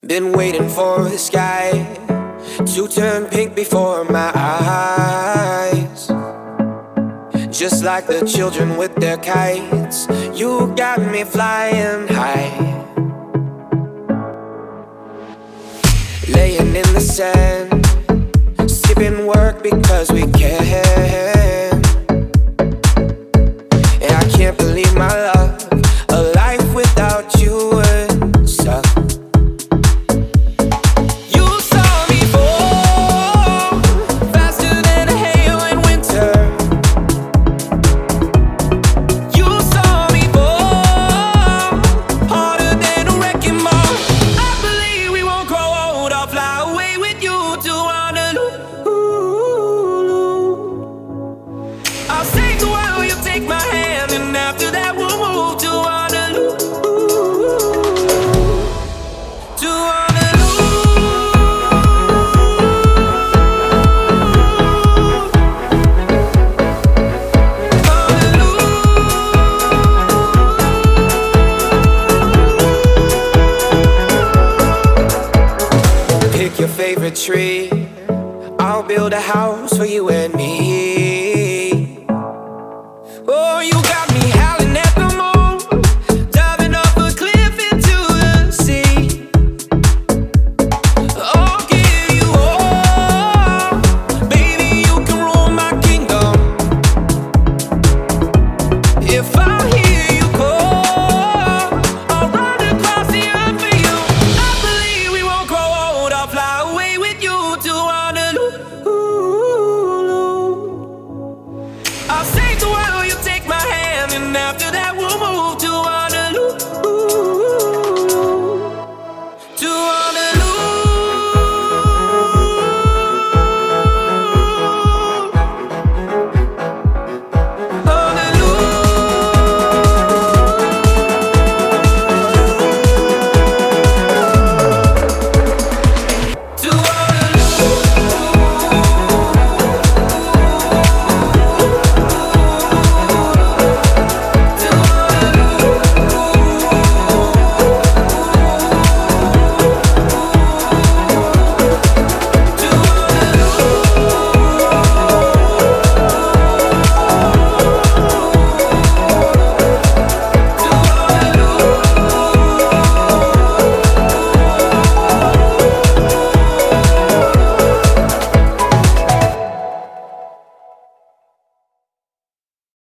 Been waiting for the sky to turn pink before my eyes. Just like the children with their kites, you got me flying high. Laying in the sand, skipping work because we can. And I can't believe my luck, a life without you would suck. Your favorite tree, I'll build a house for you and me. Oh, you got me